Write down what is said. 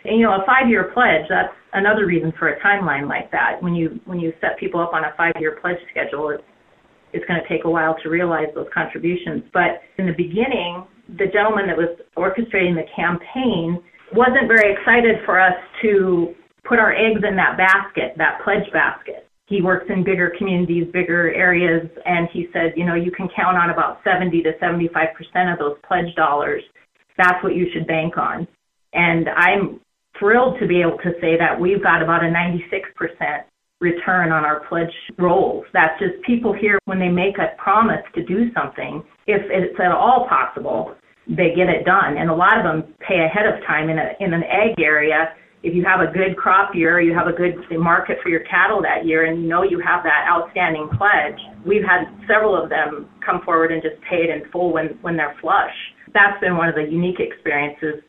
And, a 5-year pledge, that's another reason for a timeline like that. When you set people up on a 5-year pledge schedule, it's going to take a while to realize those contributions. But in the beginning, the gentleman that was orchestrating the campaign wasn't very excited for us to put our eggs in that basket, that pledge basket. He works in bigger communities, bigger areas, and he said, you can count on about 70 to 75% of those pledge dollars. That's what you should bank on. And I'm thrilled to be able to say that we've got about a 96% return on our pledge rolls. That's just people here, when they make a promise to do something, if it's at all possible, they get it done. And a lot of them pay ahead of time in an ag area. If you have a good crop year, you have a good market for your cattle that year, and you have that outstanding pledge, we've had several of them come forward and just pay it in full when they're flush. That's been one of the unique experiences